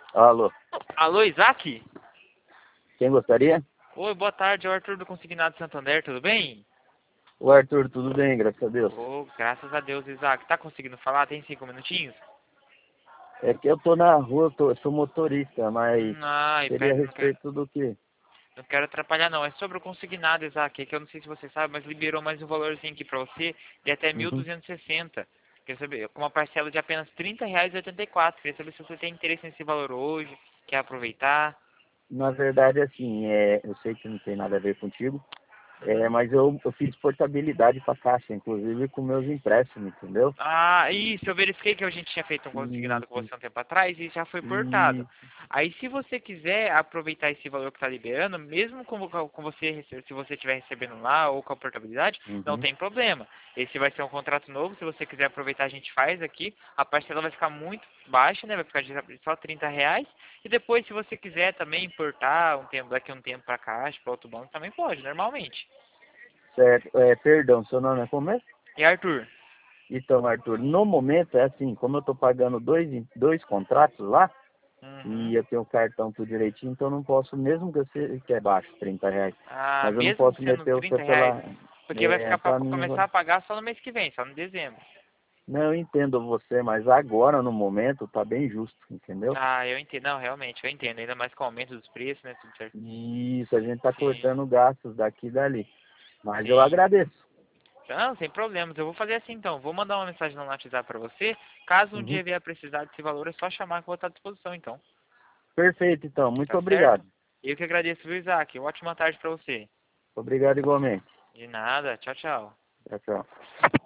Alô, Alô, Isaac? quem gostaria? Oi, boa tarde, é o Arthur do Consignado Santander, tudo bem? O Arthur, tudo bem, graças a Deus. Ô, graças a Deus, Isaac. Tá conseguindo falar? Tem 5 minutinhos? É que eu tô na rua, eu sou motorista, mas Ai, seria a pera, respeito do quê? não quero atrapalhar não. É sobre o consignado, Isaac, que eu não sei se você sabe, mas liberou mais um valorzinho aqui pra você de até Uhum. 1.260. Queria saber, com uma parcela de apenas R$ 30,84. Queria saber se você tem interesse nesse valor hoje, quer aproveitar. Na verdade, assim, eu sei que não tem nada a ver contigo, Uhum. mas eu fiz portabilidade para caixa, inclusive com meus empréstimos, entendeu? Ah, isso, eu verifiquei que a gente tinha feito um E, consignado com você um tempo atrás e já foi portado. e Aí, se você quiser aproveitar esse valor que está liberando, mesmo com você, se você estiver recebendo lá ou com a portabilidade, não uhum, tem problema. Esse vai ser um contrato novo, se você quiser aproveitar, a gente faz aqui. A parcela vai ficar muito baixa, né? Vai ficar de só R$ 30. E depois, se você quiser também importar daqui a um tempo para caixa, para outro banco, também pode, normalmente. certo, perdão, seu nome é como é? E Arthur? Então, Arthur, no momento é assim, como eu tô pagando dois contratos lá, e Uhum. eu tenho o cartão tudo direitinho, então eu não posso, mesmo que eu seja que é baixo, R$ 30, Ah, mas eu não mesmo posso sendo meter o seu R$ 30, pela, porque vai ficar para pra mim começar agora. a pagar só no mês que vem, só no dezembro. Não, eu entendo você, mas agora, no momento, tá bem justo, entendeu? Ah, eu entendo. Não, realmente, eu entendo. Ainda mais com o aumento dos preços, né? Tudo certo. Isso, a gente tá Sim, cortando gastos daqui e dali. Mas eu sim. agradeço. Não, sem problemas. Eu vou fazer assim então. Vou mandar uma mensagem no WhatsApp para você. Caso um Uhum. dia vier a precisar desse valor, é só chamar que eu vou estar à disposição então. Perfeito, então. Muito Tá certo? obrigado. Eu que agradeço, viu, Isaac? Ótima tarde para você. Obrigado igualmente. De nada. Tchau, tchau. Tchau, tchau.